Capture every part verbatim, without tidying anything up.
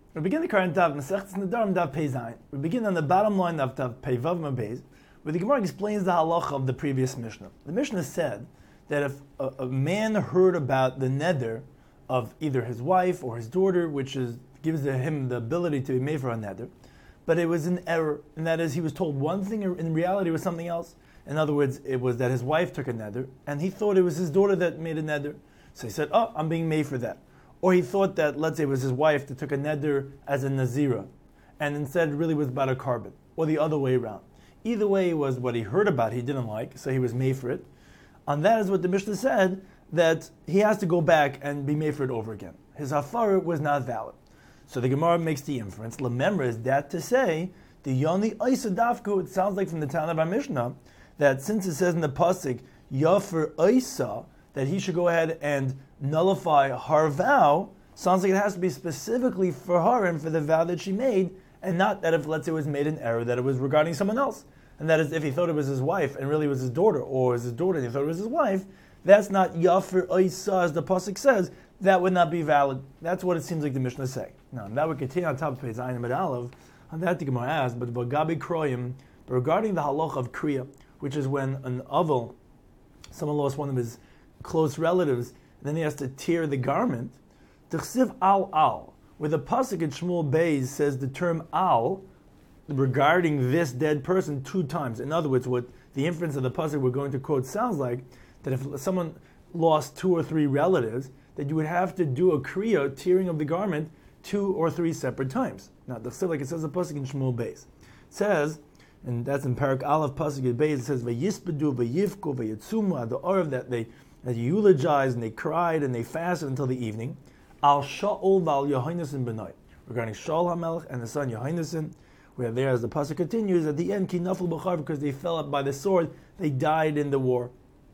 We begin the current Daf Masechtas Nedarim Daf Pei Zayin. We begin on the bottom line of Daf Pei Vav Mabez, where the Gemara explains the halacha of the previous Mishnah. The Mishnah said that if a, a man heard about the neder of either his wife or his daughter, which is gives him the ability to be made for a neder, but it was an error, and that is he was told one thing, in reality it was something else. In other words, it was that his wife took a neder, and he thought it was his daughter that made a neder. So he said, oh, I'm being made for that. Or he thought that, let's say it was his wife that took a neder as a nazira, and instead it really was about a carbon, or the other way around. Either way, it was what he heard about he didn't like, so he was made for it. And that is what the Mishnah said, that he has to go back and be made for it over again. His hafara was not valid. So the Gemara makes the inference, lememra is that to say, the yoni oisa dafku, it sounds like from the Tana of our Mishnah, that since it says in the pasuk, yafer oisa, that he should go ahead and nullify her vow, sounds like it has to be specifically for her and for the vow that she made, and not that if, let's say, it was made in error, that it was regarding someone else. And that is if he thought it was his wife and really it was his daughter, or it was his daughter and he thought it was his wife, that's not yafer oisa, as the pasuk says, that would not be valid. That's what it seems like the Mishnah is saying. Now, that would continue on top of Pei Zayin and Aleph. On that the Gemara asks, but Bagabi Kroyim, but regarding the halacha of Kriya, which is when an avel, someone lost one of his close relatives, and then he has to tear the garment, T'chsiv al al, where the pasuk in Shmuel Beis says the term al regarding this dead person two times. In other words, what the inference of the pasuk we're going to quote sounds like, that if someone lost two or three relatives, that you would have to do a kriya, tearing of the garment, two or three separate times. Now, the like it says the pasuk in Shmuel Beis. It says, and that's in Parak Aleph pasuk in Beis, it says vayispedu vayivku vayitzumu the orav that they that they eulogized and they cried and they fasted until the evening. Al Shaul val Yohainason benoi, regarding Shaul HaMelech and the son Yohainason, where there, as the pasuk continues, at the end, ki naflu b'char, because they fell up by the sword, they died in the war.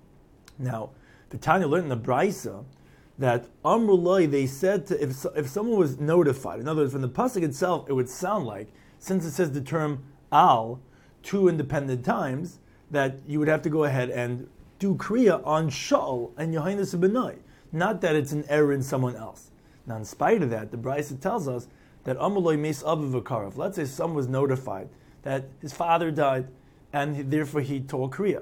Now, the Tanya learned in the Brisa that Amrullah, they said to, if if someone was notified, in other words, from the pasuk itself, it would sound like, since it says the term al two independent times, that you would have to go ahead and do kriya on Shaul and Yohainus Benoi, not that it's an error in someone else. Now, in spite of that, the Brisa tells us that Amrullah mes aviv v'karav. Let's say someone was notified that his father died, and therefore he tore kriya.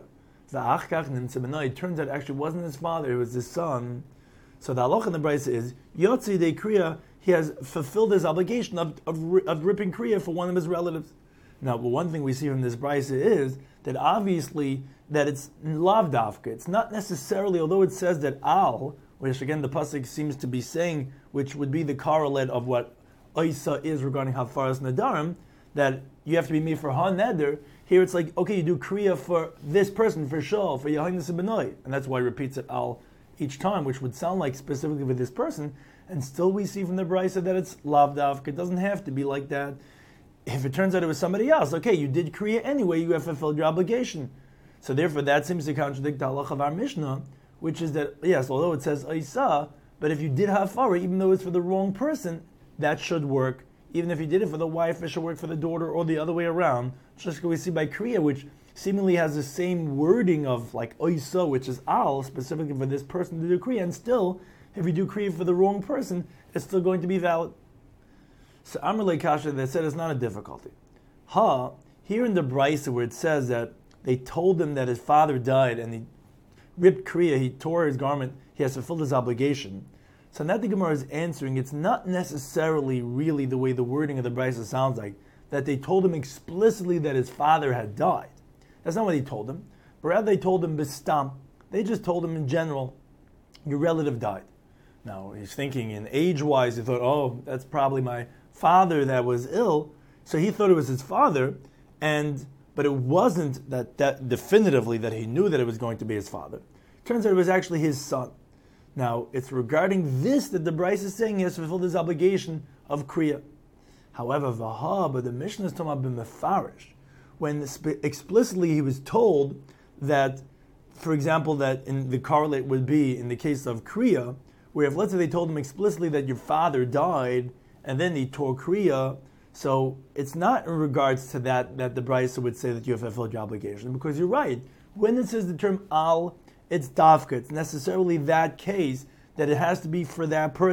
It turns out it actually wasn't his father; it was his son. So the halach in the Brisa is Yotzi de Kriya. He has fulfilled his obligation of, of of ripping Kriya for one of his relatives. Now, but one thing we see from this Brisa is that obviously that it's lav dafka. It's not necessarily, although it says that al, which again the pasuk seems to be saying, which would be the correlate of what oisa is regarding hafaras nadarim, that you have to be made for ha neder. Here it's like, okay, you do kriya for this person, for Shaul, for Yohainus Benoi, and that's why he repeats it al each time, which would sound like specifically for this person, and still we see from the Brisa that it's lav dafka. It doesn't have to be like that. If it turns out it was somebody else, okay, you did kriya anyway, you have fulfilled your obligation. So therefore that seems to contradict the halach of our Mishnah, which is that, yes, although it says Isa, but if you did hafara, even though it's for the wrong person, that should work. Even if you did it for the wife, it should work for the daughter, or the other way around. Just like we see by kriya, which seemingly has the same wording of like oisa, which is al, specifically for this person to do kriya, and still, if you do kriya for the wrong person, it's still going to be valid. So Amrullah Kasha, they said it's not a difficulty. Ha, here in the Brisa where it says that they told him that his father died and he ripped kriya, he tore his garment, he has fulfilled his obligation. So now the Gemara is answering, it's not necessarily really the way the wording of the Brisa sounds like, that they told him explicitly that his father had died. That's not what they told him. But rather they told him bistam. They just told him in general, your relative died. Now he's thinking in age-wise, he thought, oh, that's probably my father that was ill. So he thought it was his father, and but it wasn't that, that definitively that he knew that it was going to be his father. Turns out it was actually his son. Now, it's regarding this that the Brisa is saying he has fulfilled his obligation of kriya. However, Vaha, but the Mishnah is talking about b'mefarish, when explicitly he was told that, for example, that in the correlate would be in the case of kriya, where if let's say they told him explicitly that your father died and then he tore kriya, so it's not in regards to that that the Brisa would say that you have fulfilled your obligation, because you're right. When it says the term al, it's dafka. It's necessarily that case that it has to be for that person.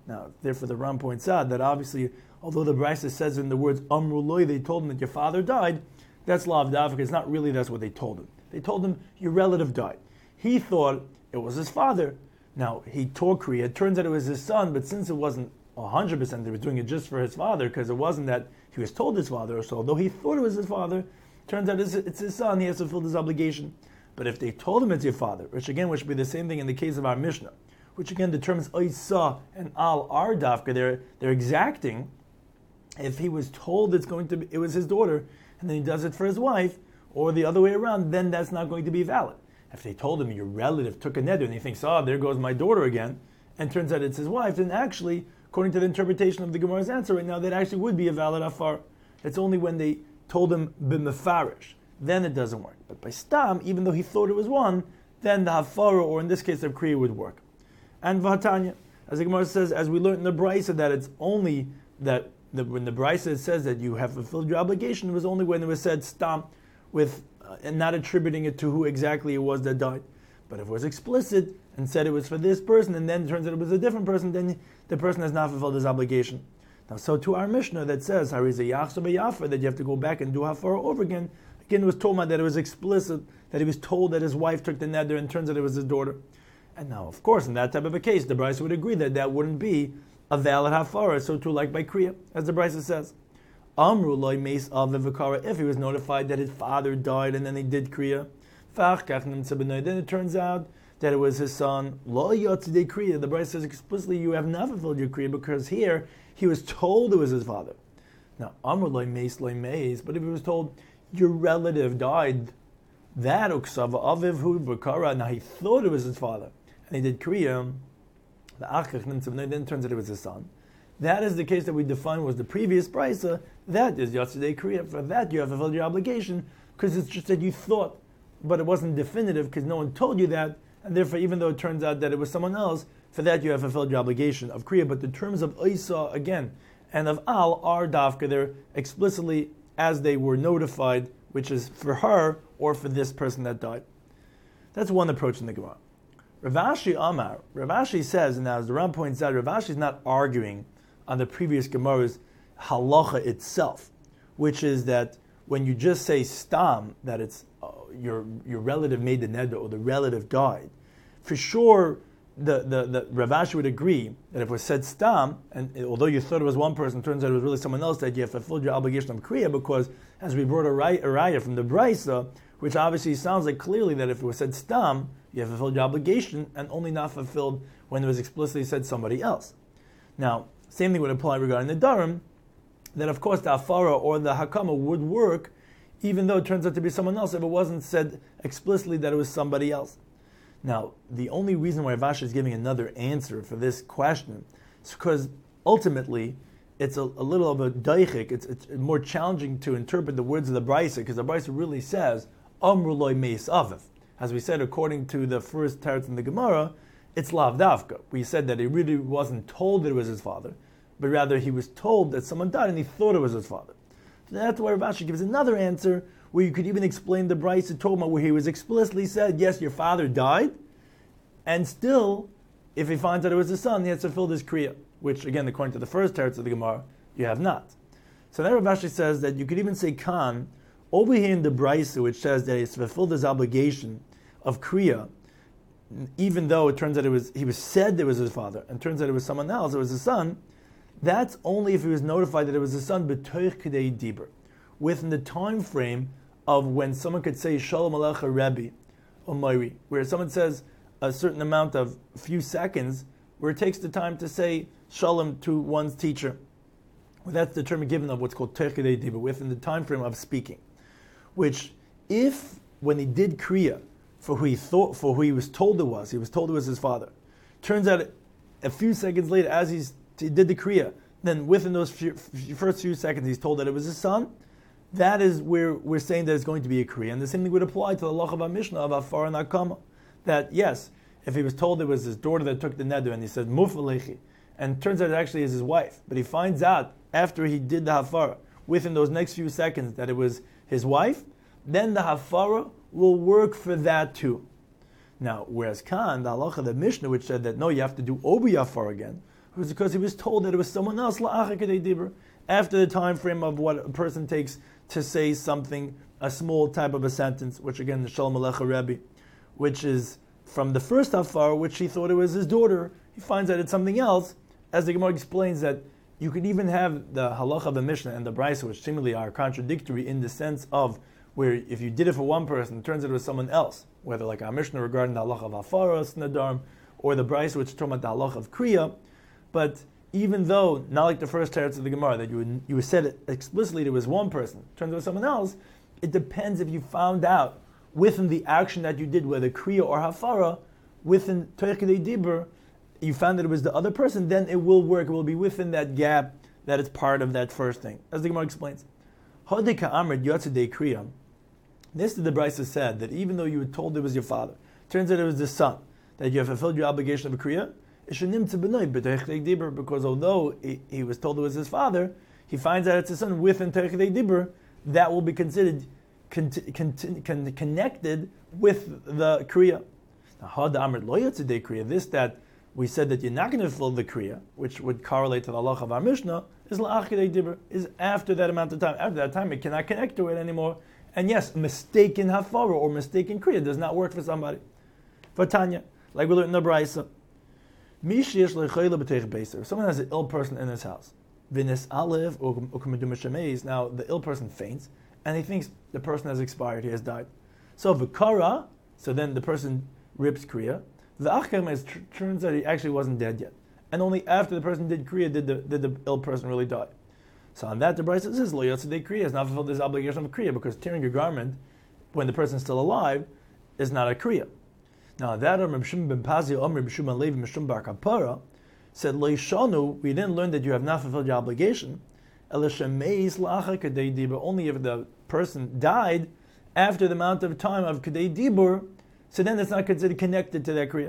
Now, therefore, the Ram points out that obviously, although the Brisa says in the words Amruloi, they told him that your father died, that's law of Davka. It's not really that's what they told him. They told him your relative died. He thought it was his father. Now, he tore Kriya. It turns out it was his son, but since it wasn't one hundred percent, they were doing it just for his father, because it wasn't that he was told his father, so although he thought it was his father, turns out it's, it's his son, he has to fulfill his obligation. But if they told him it's your father, which again, which would be the same thing in the case of our Mishnah, which again determines Oisa and Al are Dafka, they're, they're exacting, if he was told it's going to be, it was his daughter, and then he does it for his wife, or the other way around, then that's not going to be valid. If they told him your relative took a neder, and he thinks, oh, there goes my daughter again, and turns out it's his wife, then actually, according to the interpretation of the Gemara's answer right now, that actually would be a valid afar. It's only when they told him b'mefarish, then it doesn't work. But by stam, even though he thought it was one, then the hafara, or in this case, the kriya, would work. And v'hatanya, as the Gemara says, as we learned in the Brisa, that it's only that the, when the Brisa says that you have fulfilled your obligation, it was only when it was said stam, with uh, and not attributing it to who exactly it was that died. But if it was explicit and said it was for this person, and then it turns out it was a different person, then the person has not fulfilled his obligation. Now, so to our Mishnah that says Hariza Yachsa B'Yafer, that you have to go back and do Hafara over again, again it was told that it was explicit, that he was told that his wife took the neder, and turns out it was his daughter. And now, of course, in that type of a case, the Brisa would agree that that wouldn't be a valid Hafara, so too like by Kriya, as the Brisa says. Amru loy meis avivakara, if he was notified that his father died and then he did Kriya, then it turns out that it was his son. Lo yotzidei kriya. The Brisa says explicitly, you have not fulfilled your kriya, because here he was told it was his father. Now, amr loy meis loy meis. But if he was told your relative died, that uksava aviv hu bakara. Now he thought it was his father, and he did kriya. Then it turns out it was his son. That is the case that we defined was the previous Brisa. That is yotzidei kriya. For that you have fulfilled your obligation, because it's just that you thought, but it wasn't definitive because no one told you that. And therefore, even though it turns out that it was someone else, for that you have fulfilled your obligation of Kriya. But the terms of Isa, again, and of Al are Dafka, they're explicitly as they were notified, which is for her or for this person that died. That's one approach in the Gemara. Rav Ashi Amar, Rav Ashi says, and as the Ram points out, Rav Ashi is not arguing on the previous Gemara's halacha itself, which is that when you just say stam, that it's uh, your your relative made the neder or the relative died, for sure the, the, the Rav Ashi would agree that if it was said stam, and although you thought it was one person, turns out it was really someone else, that you have fulfilled your obligation of kriya, because as we brought a raya from the Brisa, which obviously sounds like clearly that if it was said stam, you have fulfilled your obligation, and only not fulfilled when it was explicitly said somebody else. Now, same thing would apply regarding the darim, that of course the afara or the hakama would work, even though it turns out to be someone else, if it wasn't said explicitly that it was somebody else. Now, the only reason why Rav Ashi is giving another answer for this question is because ultimately it's a, a little of a daichik. It's, it's more challenging to interpret the words of the Brisa, because the Brisa really says Amru loy meis aviv. As we said, according to the first teretz in the Gemara, it's lav davka. We said that he really wasn't told that it was his father, but rather he was told that someone died and he thought it was his father. So that's why Rav Ashi gives another answer, where you could even explain the Brisa Toma, where he was explicitly said, yes, your father died, and still, if he finds out it was his son, he has to fulfill this kriya, which again, according to the first teretz of the Gemara, you have not. So then Rav Ashi says that you could even say kan, over here in the Brisa, which says that he's fulfilled his obligation of kriya, even though it turns out it was he was said it was his father, and turns out it was someone else, it was his son. That's only if he was notified that it was his son, b'toich k'dei diber, within the time frame of when someone could say Shalom Alecha Rebbe or Moiri, where someone says a certain amount of few seconds, where it takes the time to say Shalom to one's teacher. Well, that's the term given of what's called toich k'dei diber, within the time frame of speaking. Which, if when he did kriya for who he thought, for who he was told it was, he was told it was his father, turns out a few seconds later, as he's he did the kriya, then within those few, first few seconds he's told that it was his son, that is where we're saying that it's going to be a kriya. And the same thing would apply to the Lach of our Mishnah of Afar and Akama. That yes, if he was told it was his daughter that took the neder and he said Mufalechi, and turns out it actually is his wife, but he finds out after he did the Hafara, within those next few seconds, that it was his wife, then the Hafara will work for that too. Now, whereas Khan, the halacha, the Mishnah, which said that no, you have to do Obi Hafara again, it was because he was told that it was someone else, la'achar kedei dibur, after the time frame of what a person takes to say something, a small type of a sentence, which again, the Shalom Alecha Rebbe, which is from the first hafar, which he thought it was his daughter, he finds out it's something else, as the Gemara explains that you could even have the halacha of the Mishnah and the Brisa, which seemingly are contradictory in the sense of where if you did it for one person, it turns out it was someone else, whether like our Mishnah regarding the halacha of Hafaras, Nadarm, or the Brisa, which is talking about the halacha of Kriya. But even though, not like the first teretz of the Gemara, that you would, you said it explicitly, there was one person, it turns out it was someone else, it depends if you found out within the action that you did, whether Kriya or Hafara, within Torah Kedei Dibur, you found that it was the other person, then it will work. It will be within that gap that it's part of that first thing. As the Gemara explains. Hodeka Amrit Yotzedei Kriya. This is the Brisa said, that even though you were told it was your father, turns out it was the son, that you have fulfilled your obligation of a Kriya, because although he, he was told it was his father, he finds out it's his son within Torah Kedei Dibur, that will be considered con- con- con- connected with the Kriya. Now, Hod Amrit Lo Yotzedei Kriya, this that we said that you're not going to fulfill the Kriya, which would correlate to the halacha of our Mishnah, is la'achar kedei dibur, is after that amount of time. After that time, it cannot connect to it anymore. And yes, mistaken hafara or mistaken Kriya does not work for somebody. For Tanya, like we learned in the Brisa, if someone has an ill person in his house, Vinis Aleph or now the ill person faints, and he thinks the person has expired, he has died. So Vikara, so then the person rips Kriya. The Achkem turns out he actually wasn't dead yet. And only after the person did Kriya did the, did the ill person really die. So on that, the Brisa says, Lo Yotzedei Kriya, has not fulfilled this obligation of Kriya, because tearing your garment when the person is still alive is not a Kriya. Now that Reb Shimon ben Pazi, Reb Shimon Levi, Mishum Bar Kapara, said, Lo Yishanu, we didn't learn that you have not fulfilled your obligation, Ela Shemeis La'achar Kedei Dibur, only if the person died after the amount of time of Kedei Dibur, so then it's not considered connected to that Kriya.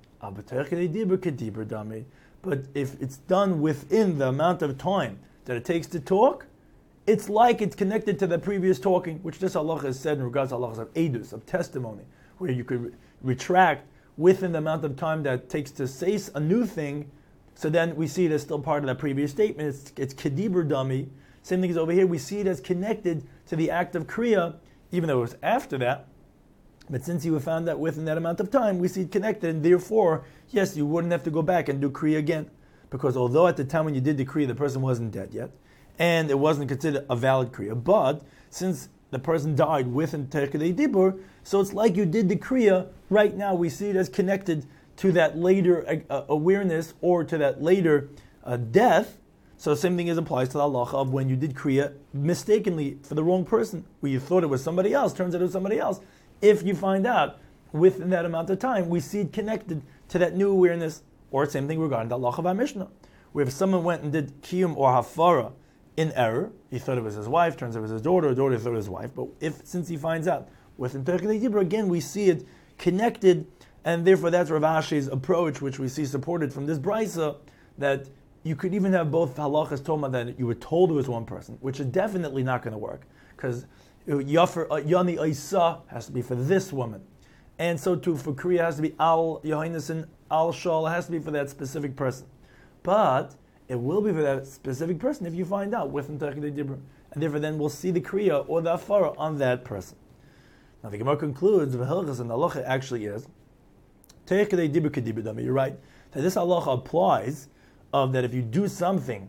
But if it's done within the amount of time that it takes to talk, it's like it's connected to the previous talking, which this halacha has said in regards to halachas of edus, of testimony, where you could re- retract within the amount of time that it takes to say a new thing, so then we see it as still part of that previous statement. It's, it's kedibur dami. Same thing as over here, we see it as connected to the act of kriya, even though it was after that. But since you have found that within that amount of time, we see it connected, and therefore, yes, you wouldn't have to go back and do Kriya again. Because although at the time when you did the Kriya, the person wasn't dead yet, and it wasn't considered a valid Kriya, but since the person died within Torah Kedei Dibur, so it's like you did the Kriya, right now we see it as connected to that later uh, awareness, or to that later uh, death. So the same thing is applies to the halacha of when you did Kriya mistakenly for the wrong person, where you thought it was somebody else, turns out it was somebody else. If you find out within that amount of time, we see it connected to that new awareness, or same thing regarding the halacha of our Mishnah, where if someone went and did kiyum or hafara in error, he thought it was his wife, turns out it was his daughter, or daughter thought it was his wife, but if since he finds out within Torah Kedei Dibur, again we see it connected, and therefore that's Rav Ashi's approach, which we see supported from this brisa, that you could even have both halachas talking about that you were told it was one person, which is definitely not going to work, because Yafer Yani Isa has to be for this woman, and so too for Kriya has to be Al Yohainason Al Shal, has to be for that specific person. But it will be for that specific person if you find out within Torah Kedei Dibur, and therefore then we'll see the Kriya or the Afara on that person. Now the Gemara concludes the Hilchos and the halacha actually is Torah Kedei Dibur Kedibur Dami. You're right that this halacha applies of that if you do something.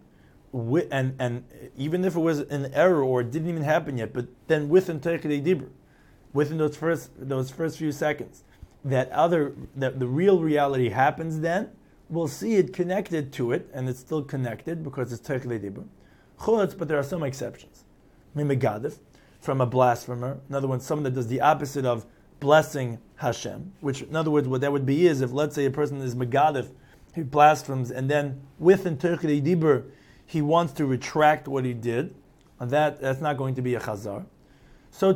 And and even if it was an error or it didn't even happen yet, but then within Torah Kedei Dibur, within those first those first few seconds, that other that the real reality happens, then we'll see it connected to it, and it's still connected because it's Torah Kedei Dibur. Chutz, but there are some exceptions. Mimegadif, from a blasphemer. In other words, someone that does the opposite of blessing Hashem. Which, in other words, what that would be is if, let's say, a person is megadif, he blasphemes, and then within Torah Kedei Dibur, he wants to retract what he did, and that, that's not going to be a chazar. So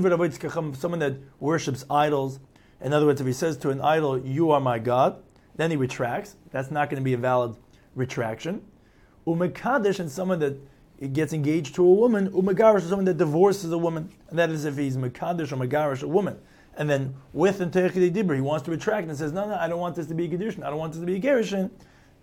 to someone that worships idols, in other words, if he says to an idol, you are my God, then he retracts. That's not going to be a valid retraction. Umekadesh, and someone that gets engaged to a woman, umegarish is someone that divorces a woman, and that is if he's mekadesh or megarish a woman. And then within Torah Kedei Dibur, he wants to retract and says, no, no, I don't want this to be a kedushin, I don't want this to be a gerushin.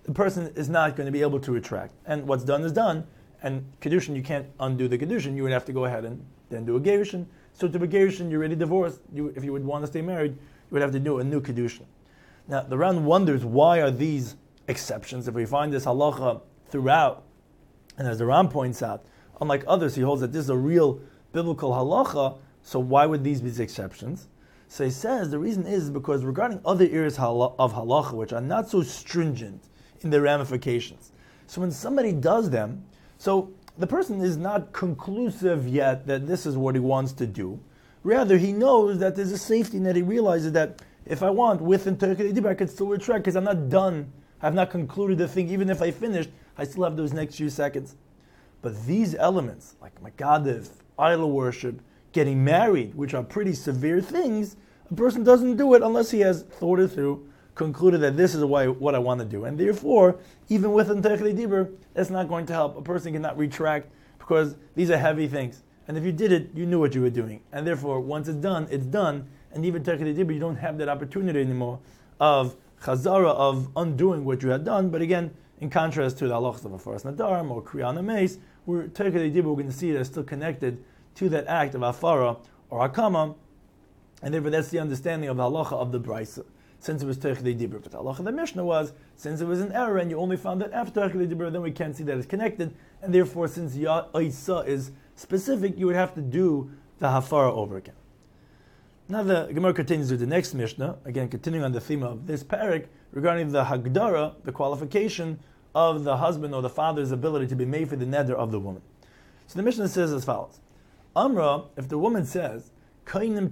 the person is not going to be able to retract. And what's done is done. And Kedushin, you can't undo the Kedushin. You would have to go ahead and then do a Gerushin. So to be Gerushin, you're already divorced. You, if you would want to stay married, you would have to do a new Kedushin. Now, the Ran wonders, why are these exceptions? If we find this halacha throughout, and as the Ran points out, unlike others, he holds that this is a real biblical halacha, so why would these be exceptions? So he says the reason is because regarding other areas of halacha, which are not so stringent in their ramifications, so when somebody does them, so the person is not conclusive yet that this is what he wants to do. Rather, he knows that there's a safety net. He realizes that if I want, within Turkey Dibur, I can still retract because I'm not done. I have not concluded the thing. Even if I finished, I still have those next few seconds. But these elements, like Makadav, idol worship, getting married, which are pretty severe things, a person doesn't do it unless he has thought it through, concluded that this is why, what I want to do. And therefore, even within Techli Dibur, that's not going to help. A person cannot retract because these are heavy things. And if you did it, you knew what you were doing. And therefore, once it's done, it's done. And even Techli Dibur, you don't have that opportunity anymore of chazara, of undoing what you had done. But again, in contrast to the halachas of a Afaras Nadarim or Kriyana Meis, where Techli Dibur, we're going to see that it's still connected to that act of Afara or Hakama. And therefore, that's the understanding of the halacha of the Brisa, since it was Techli Dibur. But the halacha of the Mishnah was, since it was an error and you only found it after Techli Dibur, then we can't see that it's connected. And therefore, since Ya'isa is specific, you would have to do the Hafara over again. Now the Gemara continues with the next Mishnah, again continuing on the theme of this parak, regarding the Hagdara, the qualification of the husband or the father's ability to be made for the neder of the woman. So the Mishnah says as follows. Amra, if the woman says, she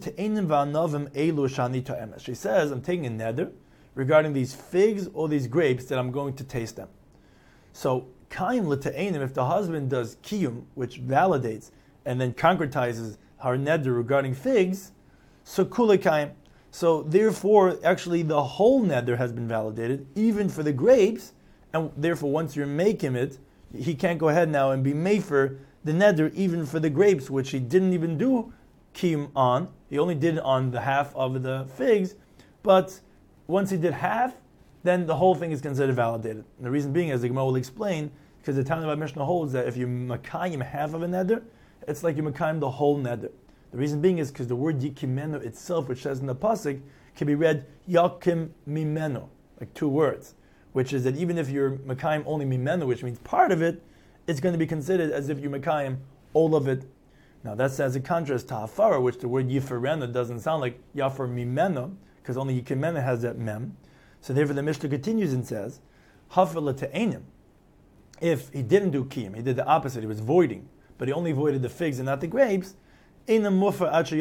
says, I'm taking a neder regarding these figs or these grapes that I'm going to taste them. So, if the husband does kiyum, which validates and then concretizes her neder regarding figs, so kula kaim. So therefore, actually the whole neder has been validated, even for the grapes, and therefore once you're making it, he can't go ahead now and be made for the neder even for the grapes, which he didn't even do kiyum on. He only did it on the half of the figs, but once he did half, then the whole thing is considered validated. And the reason being, as the Gemara will explain, because the Tana Mishnah holds that if you makayim half of a neder, it's like you makayim the whole neder. The reason being is because the word yikimenu itself, which says in the pasuk, can be read yakim mimenu, like two words, which is that even if you're makayim only mimenu, which means part of it, it's going to be considered as if you makayim all of it. Now that's as a contrast to hafara, which the word yiferenu doesn't sound like yafar mimenu, because only yikimenu has that mem. So therefore the Mishnah continues and says, hafala te'enim. If he didn't do kiyum, he did the opposite, he was voiding, but he only voided the figs and not the grapes, then it's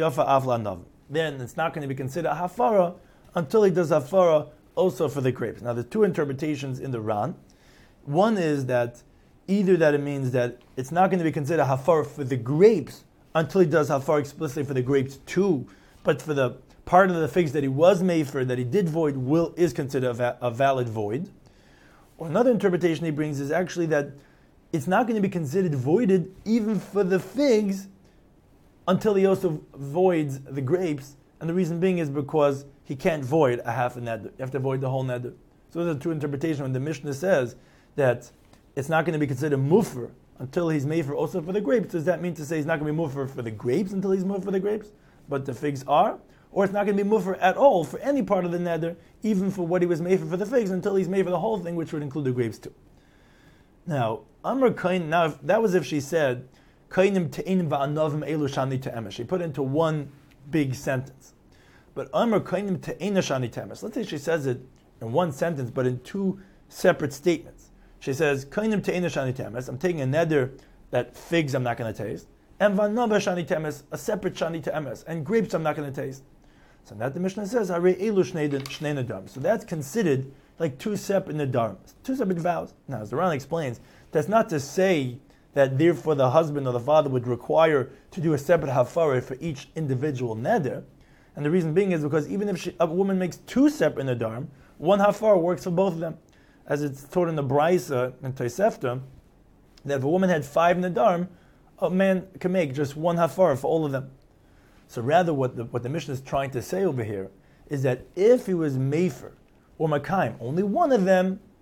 not going to be considered a hafara until he does hafara also for the grapes. Now, there's two interpretations in the Ran. One is that either that it means that it's not going to be considered hafara for the grapes until he does hafara explicitly for the grapes too, but for the part of the figs that he was made for, that he did void, will is considered a, va- a valid void. Or another interpretation he brings is actually that it's not going to be considered voided even for the figs until he also voids the grapes. And the reason being is because he can't void a half a neder. You have to void the whole neder. So those are two interpretations. When the Mishnah says that it's not going to be considered mufer until he's made for also for the grapes, does that mean to say he's not going to be mufer for the grapes until he's mufer for the grapes, but the figs are? Or it's not going to be mufer at all for any part of the neder, even for what he was made for for the figs, until he's made for the whole thing, which would include the grapes too. Now, Amr Kain, now if, that was if she said, Kainim te'inim va'anovim elu shani te'emes. She put it into one big sentence. But Amr Kainim te'ina shani te'emes. Let's say she says it in one sentence, but in two separate statements. She says, Kainim te'ina shani te'emes. I'm taking a neder that figs I'm not going to taste. And va'anova shani te'emes, a separate shani te'emes. And grapes I'm not going to taste. So that the Mishnah says, Hare elu shnei nedarim. So that's considered like two separate nedarim, two separate vows. Now, as the Ran explains, that's not to say that therefore the husband or the father would require to do a separate hafara for each individual neder. And the reason being is because even if she, a woman makes two separate nedarim, one hafara works for both of them. As it's taught in the Brisa and Tosefta, that if a woman had five nedarim, a man can make just one hafara for all of them. So rather what the, what the Mishnah is trying to say over here is that if he was mefer or makayim, only one of them,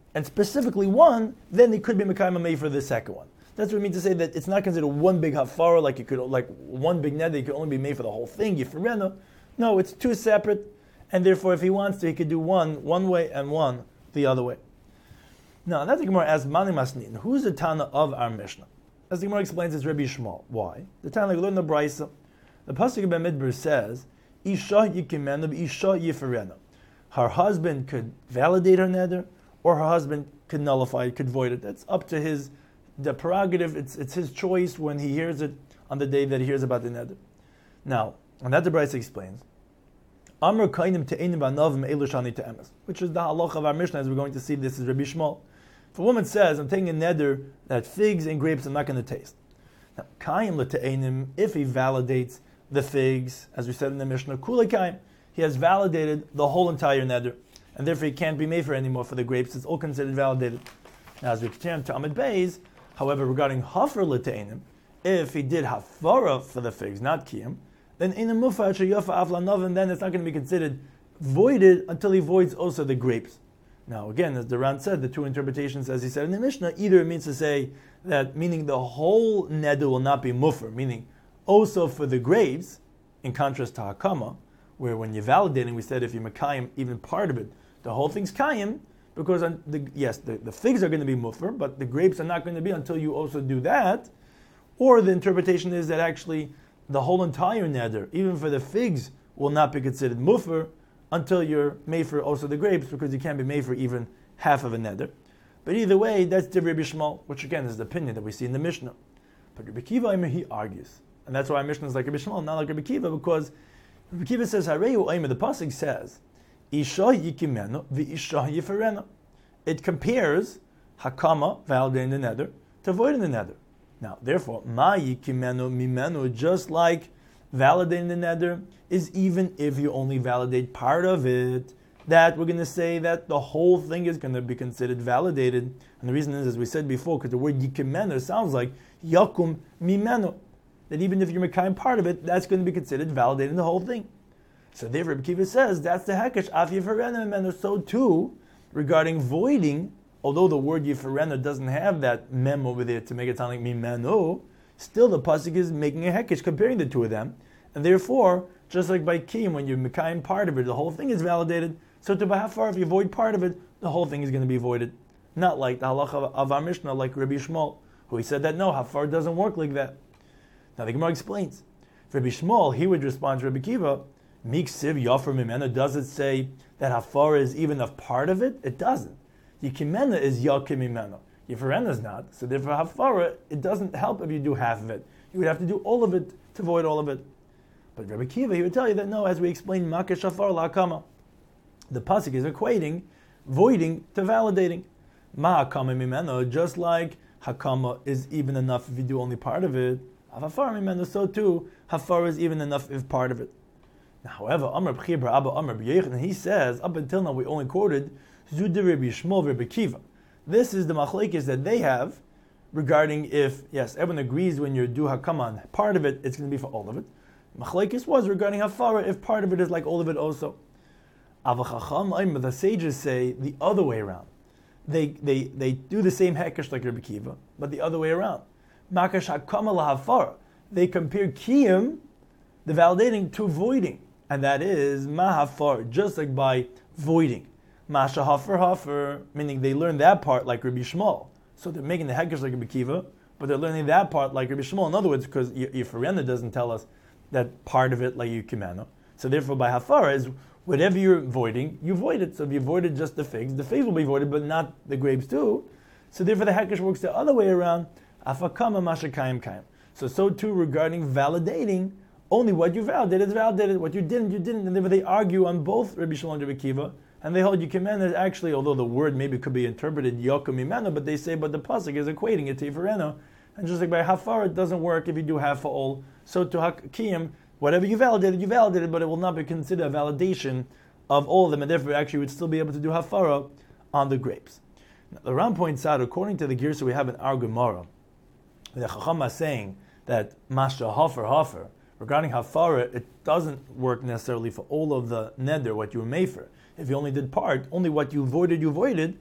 and specifically one, then they could be Mekayim May for the second one. That's what I mean to say that it's not considered one big hafara, like it could, like one big neder, it could only be made for the whole thing, Yifirena. No, it's two separate, and therefore if he wants to, he could do one one way and one the other way. Now, that's the Gemara asks, Mani Masnin, who's the Tana of our Mishnah? As the Gemara explains, it's Rabbi Shmuel. Why? The Tana, like learn the Brisa. The Pasuk of Bamidbar says, Isha yikimenu, Isha yifirena. Her husband could validate her neder, or her husband could nullify it, could void it. That's up to his, the prerogative, it's it's his choice when he hears it on the day that he hears about the neder. Now, and that the Brisa explains, Amr kainim te'enim ba'navim elu shani te'emes, which is the halacha of our Mishnah, as we're going to see. This is Rabbi Shmuel. If a woman says, I'm taking a neder that figs and grapes I'm not going to taste. Now, kaim le'te'enim, if he validates the figs, as we said in the Mishnah, kulei kaim, he has validated the whole entire neder, and therefore he can't be made for anymore for the grapes. It's all considered validated. Now, as we continue to Amid Beis, however, regarding hafer le'te'enim, if he did hafara for the figs, not kiyam, then in a mufa sheyafa avlanov, then it's not going to be considered voided until he voids also the grapes. Now, again, as the Ran said, the two interpretations, as he said in the Mishnah, either it means to say that, meaning the whole neder will not be mufer, meaning also for the grapes, in contrast to hakama, where when you're validating, we said if you makayim even part of it, the whole thing's kayim, because on the, yes, the, the figs are going to be mufer, but the grapes are not going to be until you also do that. Or the interpretation is that actually the whole entire neder, even for the figs, will not be considered mufer until you're made for also the grapes, because you can't be made for even half of a neder. But either way, that's the Rabbi Shmuel, which again is the opinion that we see in the Mishnah. But Rabbi Kiva, he argues. And that's why our Mishnah is like Rabbi Shmuel, not like Rabbi Kiva, because Rabbi Kiva says, Hareyu Oime, the Pasuk says, Isha yikimenu v'isha yiferena. It compares hakama, validating the neder, to voiding the neder. Now, therefore, ma yikimenu mimenu, just like validating the neder is even if you only validate part of it, that we're going to say that the whole thing is going to be considered validated. And the reason is, as we said before, because the word yikimenu sounds like yakum mimenu, that even if you're mekayim part of it, that's going to be considered validating the whole thing. So therefore, Rabbi Kiva says that's the hekesh af yiferena mimenu. So too, regarding voiding, although the word yiferena doesn't have that mem over there to make it sound like mimenu, still the pasuk is making a hekesh, comparing the two of them. And therefore, just like by kiyum, when you're mekayim part of it, the whole thing is validated. So to bahafar, if you void part of it, the whole thing is going to be voided. Not like the halacha of our Mishnah, like Rabbi Shmuel, who he said that no, hafar doesn't work like that. Now the Gemara explains. For Rabbi Shmuel, he would respond to Rabbi Kiva, miksiv yafer mimena, does it say that hafar is even a part of it? It doesn't. Yikimena is yakim mimena. Yiferena is not. So therefore hafara, it doesn't help if you do half of it. You would have to do all of it to void all of it. But Rabbi Kiva, he would tell you that no, as we explained, Makah Shafar La'akama. The pasuk is equating voiding to validating. Ma'akama mimeno, just like Hakama is even enough if you do only part of it. Hafar mimeno, so too, Hafar is even enough if part of it. Now, however, Amr B'chibra Abba Amr B'yechon, he says, up until now we only quoted Zud Rabbi Shmuel Rabbi Kiva. This is the machlekes that they have regarding if, yes, everyone agrees when you do Hakama, part of it, it's going to be for all of it. Machlekes was regarding Hafara, if part of it is like all of it also. Avachacham, the sages say the other way around. They they they do the same hekesh like Rabbi Kiva, but the other way around. Makash Hakama lahafara. They compare kiyum, the validating, to voiding, and that is mahafar, just like by voiding. Masha hafer hafer, meaning they learn that part like Rabbi Shmuel. So they're making the hekesh like Rabbi Kiva, but they're learning that part like Rabbi Shmuel. In other words, because Yiferena doesn't tell us that part of it like Yukimeno. So therefore, by hafara is whatever you're voiding, you void it. So if you voided just the figs, the figs will be voided, but not the grapes too. So therefore, the hekesh works the other way around. Afakama masha kayim kayim. So so too regarding validating, only what you validated is validated. What you didn't, you didn't. And therefore, they argue on both Rabbi Shmuel and Rabbi Kiva, and they hold Yukimeno is actually, although the word maybe could be interpreted yokum imeno, but they say, but the pasuk is equating it to Yiferena. And just like by hafar, it doesn't work if you do half for all. So to hakiyim, whatever you validated, you validated, but it will not be considered a validation of all of them, and therefore actually you would still be able to do hafara on the grapes. Now, the Ram points out, according to the Girsa we have in our Gemara, the Chacham is saying that masha hafer hafer, regarding hafara, it doesn't work necessarily for all of the neder, what you were made for. If you only did part, only what you voided, you voided.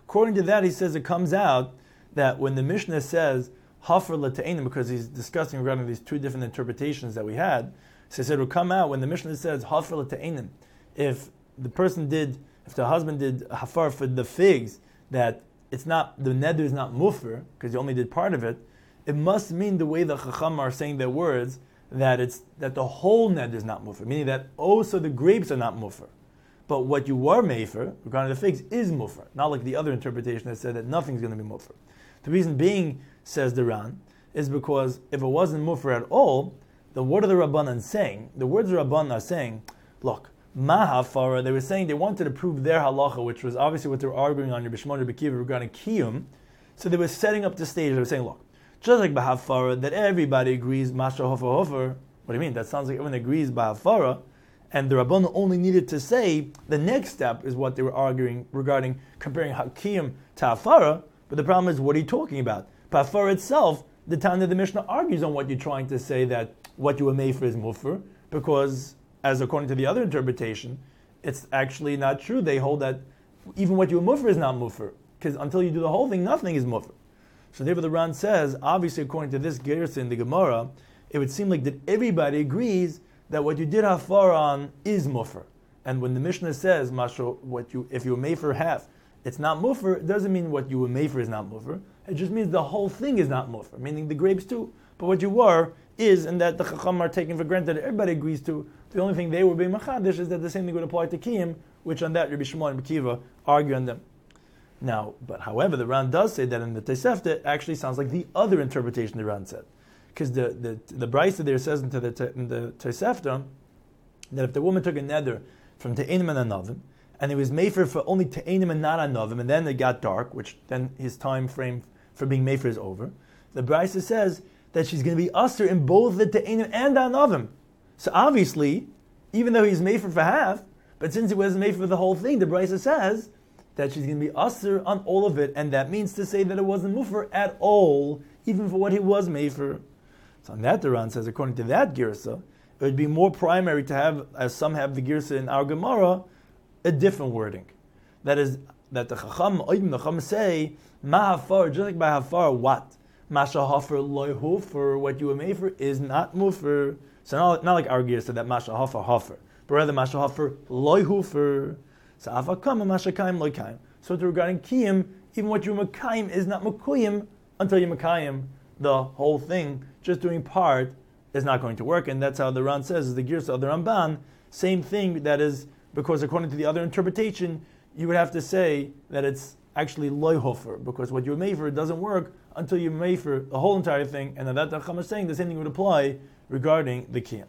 According to that, he says it comes out that when the Mishnah says Hafer L'Ta'enim, because he's discussing regarding these two different interpretations that we had, so he said it will come out when the Mishnah says Hafer L'Ta'enim, if the person did, if the husband did Hafar for the figs, that it's not, the neder is not muffer, because he only did part of it, it must mean the way the Chacham are saying their words, that it's that the whole neder is not muffer, meaning that also the grapes are not muffer. But what you were mefer, regarding the figs, is muffer. Not like the other interpretation that said that nothing's going to be muffer. The reason being, says the Ran, is because if it wasn't muffer at all, then what are the Rabbanan saying? The words the Rabbanan are saying, look, Mahafara, they were saying they wanted to prove their halacha, which was obviously what they were arguing on Rabbi Shimon Rabbi Akiva regarding Kiyum. So they were setting up the stage. They were saying, look, just like Bahafara, that everybody agrees, Masha Hofer Hofer. What do you mean? That sounds like everyone agrees Bahafara. And the Rabbanan only needed to say the next step is what they were arguing regarding comparing Hakiyum to Hafara. But the problem is, what are you talking about? Hafara itself, the time that the Mishnah argues on what you're trying to say, that what you were made for is muffer, because as according to the other interpretation, it's actually not true. They hold that even what you were muffer is not muffer, because until you do the whole thing, nothing is muffer. So therefore the Ran says, obviously according to this Gersa in the Gemara, it would seem like that everybody agrees that what you did hafar on is muffer. And when the Mishnah says, Masho, what you if you were made for half, it's not muffer, it doesn't mean what you were made for is not muffer. It just means the whole thing is not muffer, meaning the grapes too. But what you were is, and that the Chacham are taking for granted, everybody agrees to. The only thing they were being machadish is that the same thing would apply to Kiyim, which on that Rabbi Shimon and Akiva argue on them. Now, but however, the Ran does say that in the Tosefta, it actually sounds like the other interpretation the Ran said. Because the the the Brisa there says into the in the Tosefta that if the woman took a neder from Te'enim and Anavim, and it was made for, for only Te'enim and not Anavim, and then it got dark, which then his time frame for being made for is over, the Brisa says that she's going to be usher in both the Te'enim and the Anavim. So obviously, even though he's made for for half, but since it wasn't made for the whole thing, the Brisa says that she's going to be usher on all of it, and that means to say that it wasn't muffer at all, even for what he was made for. So on that, the Ran says, according to that Girsa, it would be more primary to have, as some have the Girsa in our Gemara, a different wording. That is, that the Chacham, Oidim, the Chacham say, Ma hafar, just like by hafar, what? Masha hafar loy for what you were made for is not muffer. So not, not like our Girsa, that Masha hafar hafar, but rather Masha hafar loy for. So afakam and Masha kaim loy kaim. So regarding Kiyim, even what you Makayim is not Makuyim until you Makayim the whole thing. Just doing part is not going to work, and that's how the Ran says, is the Girsa of the Ramban, same thing, that is, because according to the other interpretation, you would have to say that it's actually loyhofer, because what you were made for doesn't work until you made for the whole entire thing, and that the Chacham is saying the same thing would apply regarding the Kiyam.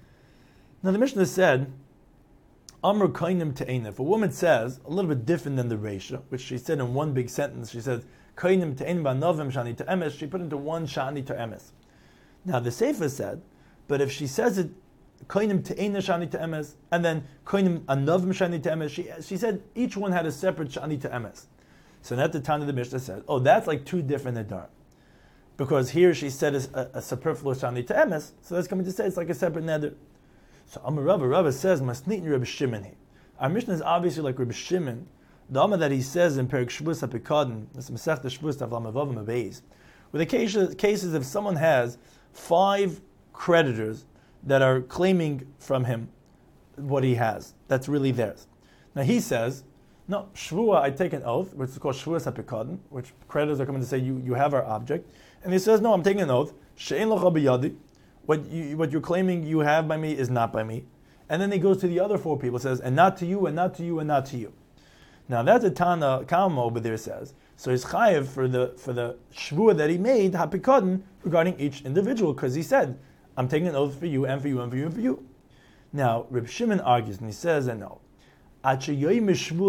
Now the Mishnah said, Amr kainim te'ena. If a woman says, a little bit different than the Reisha, which she said in one big sentence, she said, kainim te'en ba'novim shani te'emes, she put into one shani te'emes. Now the Sefer said, but if she says it, kainim te'ena shani te'emes, and then kainim anovim shani te'emes, she, she said each one had a separate shani te'emes. So at the time of the Mishnah said, oh, that's like two different neder. Because here she said a, a superfluous shani te'emes, so that's coming to say it's like a separate neder. So Amar Rava, Rava says, Masnitni Rabbi Shimon he. Our Mishnah is obviously like Rabbi Shimon, the Amar that he says in Perik Shvus HaPikadon, this is Masechta Shvus Tavlamavav Mabeis, where the cases, cases if someone has five creditors that are claiming from him what he has, that's really theirs. Now he says, no, Shvua, I take an oath, which is called Shvus HaPikadon, which creditors are coming to say, you, you have our object. And he says, no, I'm taking an oath, She'en Locha B'yadi, What, you, what you're claiming you have by me is not by me. And then he goes to the other four people, says, and not to you, and not to you, and not to you. Now that's a Tana Kalma over there says. So he's chayev for the for the shvua that he made, hapikadon, regarding each individual, because he said, I'm taking an oath for you, and for you, and for you, and for you. Now, Reb Shimon argues, and he says, and no. You're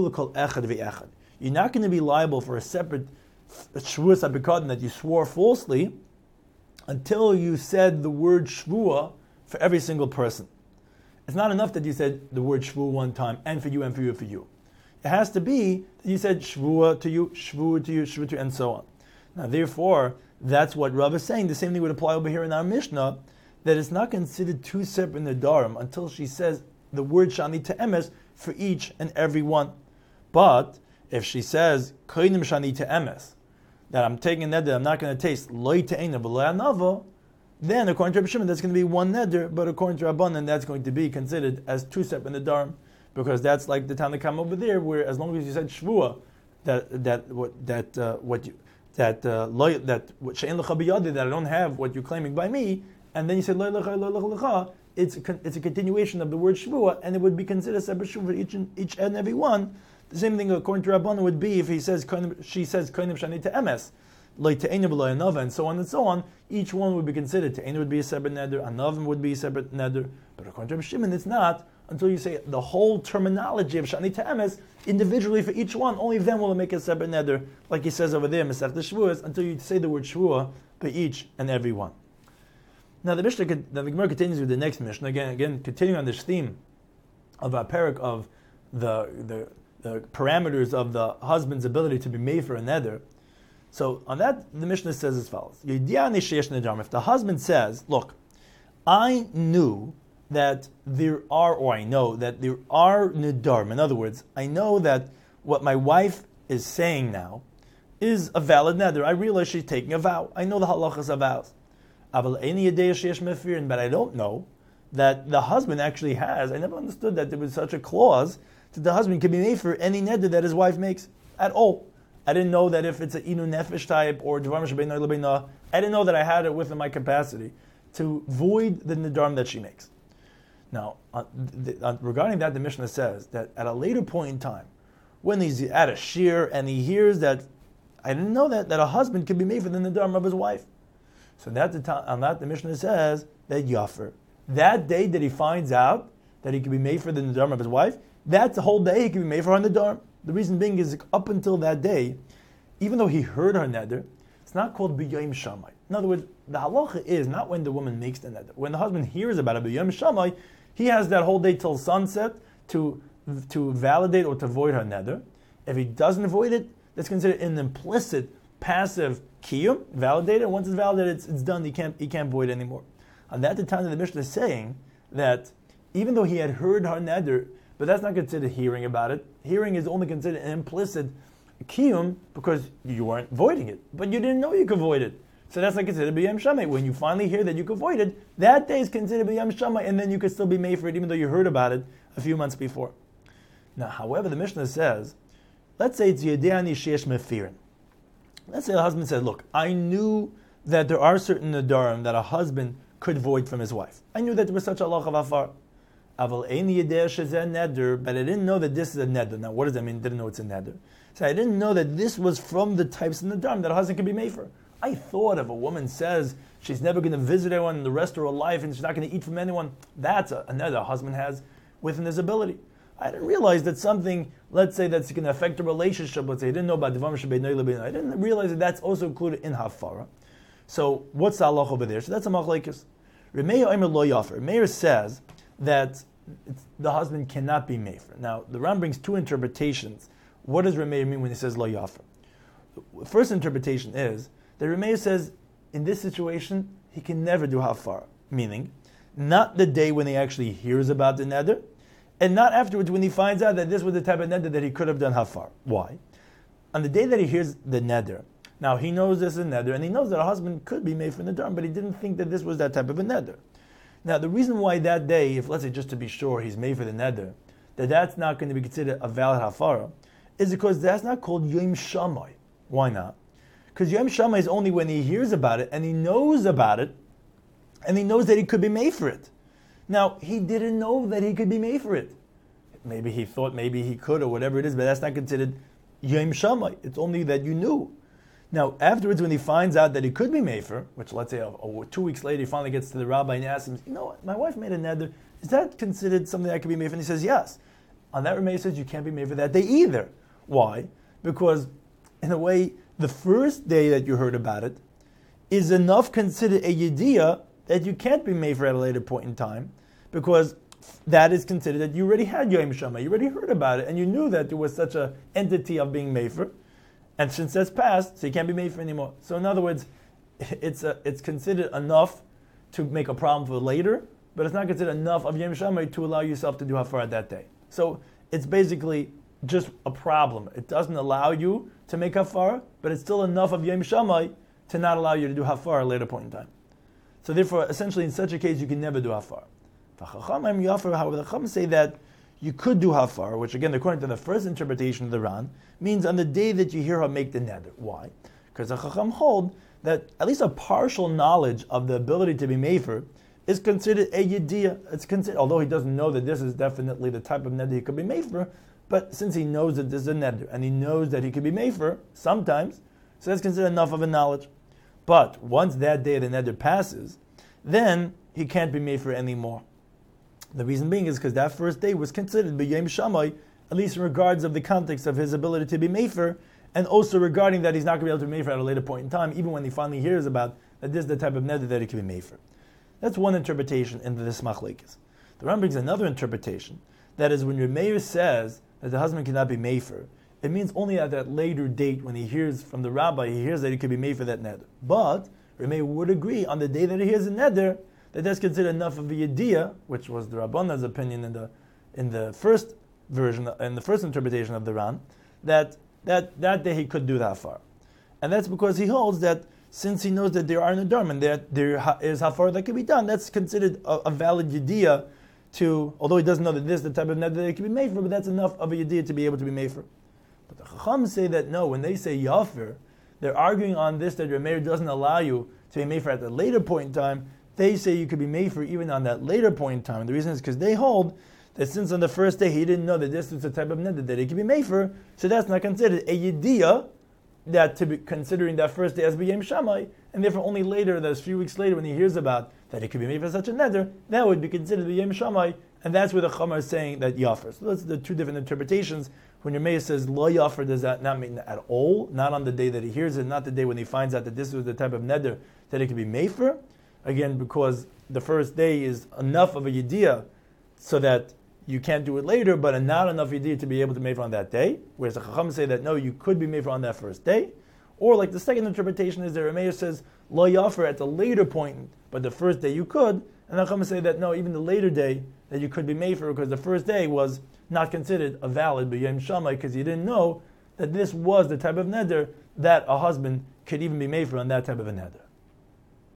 not going to be liable for a separate shvua hapikadon that you swore falsely, until you said the word shvua for every single person. It's not enough that you said the word shvua one time, and for you, and for you, and for you. It has to be that you said shvua to you, shvua to you, shvua to you, and so on. Now, therefore, that's what Rav is saying. The same thing would apply over here in our Mishnah, that it's not considered two separate nedarim until she says the word shani te'emes for each and every one. But if she says koinim shani to emes, that I'm taking a neder, I'm not going to taste loy te'ena v'loy anava, then according to Rabbi Shimon, that's going to be one neder, but according to Rabbanan, that's going to be considered as two separate nedarim, because that's like the Tanna Kama over there, where as long as you said shvua, that that what that uh, what you that uh, loy, that she'en lecha biyadi, that I don't have what you're claiming by me, and then you said loy lecha loy lecha lecha, it's a, it's a continuation of the word shvua, and it would be considered separate shvua for each and each and every one. The same thing according to Rabbanan would be if he says she says koinim shani to emes, like to Eina b'lo anava, and so on and so on. Each one would be considered. To Eina would be a separate neder, anavim would be a separate neder. But according to Rabbi Shimon, it's not until you say the whole terminology of shani to emes individually for each one. Only then will it make a separate neder, like he says over there, Masech the Shvuas, until you say the word shvua for each and every one. Now the Mishnah, the Gemara continues with the next Mishnah again, again continuing on this theme of our parak of the the. the parameters of the husband's ability to be made for a neder. So on that, the Mishnah says as follows. If the husband says, look, I knew that there are, or I know that there are nedarim. In other words, I know that what my wife is saying now is a valid neder. I realize she's taking a vow. I know the halachas of vows. But I don't know that the husband actually has. I never understood that there was such a clause that the husband can be made for any neder that his wife makes at all. I didn't know that if it's an inu nefesh type or dvar mishabeinu lebeinu, I didn't know that I had it within my capacity to void the nedarim that she makes. Now, uh, the, uh, regarding that, the Mishnah says that at a later point in time, when he's at a shir and he hears that, I didn't know that, that a husband can be made for the nedarim of his wife. So that the ta- on that the Mishnah says that yafer, that day that he finds out that he can be made for the nedarim of his wife, that's the whole day he can be made for her nedarim. The reason being is up until that day, even though he heard her neder, it's not called b'yom shamai. In other words, the halacha is not when the woman makes the neder. When the husband hears about it, b'yom shamai, he has that whole day till sunset to to validate or to void her neder. If he doesn't void it, that's considered an implicit, passive kiyum, validated. Once it's validated, it's, it's done. He can't he can't void it anymore. On that, the time that the Mishnah is saying that even though he had heard her neder, but that's not considered hearing about it. Hearing is only considered an implicit kiyum because you weren't voiding it, but you didn't know you could void it. So that's not considered b'yom shamai. When you finally hear that you could void it, that day is considered b'yom shamai, and then you could still be made for it, even though you heard about it a few months before. Now, however, the Mishnah says, let's say it's yedeani sheyesh mefirin. Let's say the husband says, look, I knew that there are certain nedarim that a husband could void from his wife. I knew that there was such a halacha of afar. But I didn't know that this is a neder. Now, what does that mean? Didn't know it's a neder. So I didn't know that this was from the types of nedarim that a husband can be made for. I thought if a woman says she's never going to visit anyone in the rest of her life and she's not going to eat from anyone, that's a, a neder a husband has within his ability. I didn't realize that something, let's say, that's going to affect a relationship. Let's say I didn't know about dvar mishabeinu lebeinu. I didn't realize that that's also included in hafara. So what's the halach over there? So that's a machlekes. Remeir Omer lo yafer. Meir says that it's, the husband cannot be mefer. Now, the Ram brings two interpretations. What does Remeir mean when he says lo yafer? The first interpretation is that Remeir says, in this situation, he can never do hafara. Meaning, not the day when he actually hears about the neder, and not afterwards when he finds out that this was the type of neder that he could have done hafara. Why? On the day that he hears the neder, now he knows this is a neder, and he knows that a husband could be made for neder, but he didn't think that this was that type of a neder. Now, the reason why that day, if let's say just to be sure he's made for the neder, that that's not going to be considered a valid hafara, is because that's not called Yom Shamai. Why not? Because Yom Shamai is only when he hears about it and he knows about it, and he knows that he could be made for it. Now, he didn't know that he could be made for it. Maybe he thought maybe he could or whatever it is, but that's not considered Yom Shamai. It's only that you knew. Now, afterwards, when he finds out that he could be mefer, which let's say oh, oh, two weeks later, he finally gets to the rabbi and asks him, you know what, my wife made a neder. Is that considered something that could be mefer? And he says, yes. On that, Rameh says, you can't be mefer that day either. Why? Because, in a way, the first day that you heard about it is enough considered a yediyah that you can't be mefer at a later point in time, because that is considered that you already had Yom Shama, you already heard about it, and you knew that there was such an entity of being mefer. And since that's passed, so you can't be made for anymore. So in other words, it's a, it's considered enough to make a problem for later, but it's not considered enough of Yom Shamai to allow yourself to do hafara that day. So it's basically just a problem. It doesn't allow you to make hafara, but it's still enough of Yom Shammai to not allow you to do hafara at a later point in time. So therefore, essentially, in such a case, you can never do hafara. However, the Chacham say that you could do hafara, which again, according to the first interpretation of the Ran, means on the day that you hear her make the neder. Why? Because the Chacham hold that at least a partial knowledge of the ability to be mefer is considered a yediyah. It's considered, although he doesn't know that this is definitely the type of neder he could be mefer, but since he knows that this is a neder, and he knows that he could be mefer sometimes, so that's considered enough of a knowledge. But once that day of the neder passes, then he can't be mefer anymore. The reason being is because that first day was considered b'yom Shammai, at least in regards of the context of his ability to be mefer, and also regarding that he's not going to be able to be mefer at a later point in time, even when he finally hears about that this is the type of neder that he can be mefer. That's one interpretation into this machlekes. The Ram brings another interpretation, that is when your mayor says that the husband cannot be mefer, it means only at that later date when he hears from the rabbi, he hears that he could be mefer that neder. But Rameh would agree on the day that he hears the neder, that that's considered enough of a yediyah, which was the Rabbanah's opinion in the in the first version, in the first interpretation of the Ran, that that, that day he could do that far. And that's because he holds that since he knows that there are nedarim and that there is hafar that can be done, that's considered a, a valid yediyah to, although he doesn't know that this is the type of neder that it can be made for, but that's enough of a yediyah to be able to be made for. But the Chacham say that no, when they say yafir, they're arguing on this that your mayor doesn't allow you to be made for at the later point in time. They say you could be made for even on that later point in time. And the reason is because they hold that since on the first day he didn't know that this was the type of neder that he could be made for, so that's not considered a yediyah, that to be considering that first day as b'yom Shammai, and therefore only later, those few weeks later, when he hears about that he could be made for such a neder, that would be considered b'yom Shammai, and that's where the Chama is saying that yafir. So those are the two different interpretations. When your mayor says lo yafir, does that not mean at all? Not on the day that he hears it, not the day when he finds out that this was the type of neder that it could be made for. Again, because the first day is enough of a yediyah so that you can't do it later, but not enough yediyah to be able to make for on that day. Whereas the Chacham say that no, you could be made for on that first day. Or like the second interpretation is that Rameir says lo yafir at the later point, but the first day you could. And the Chacham say that no, even the later day that you could be made for, because the first day was not considered a valid b'yom Shammai because you didn't know that this was the type of neder that a husband could even be made for on that type of a neder.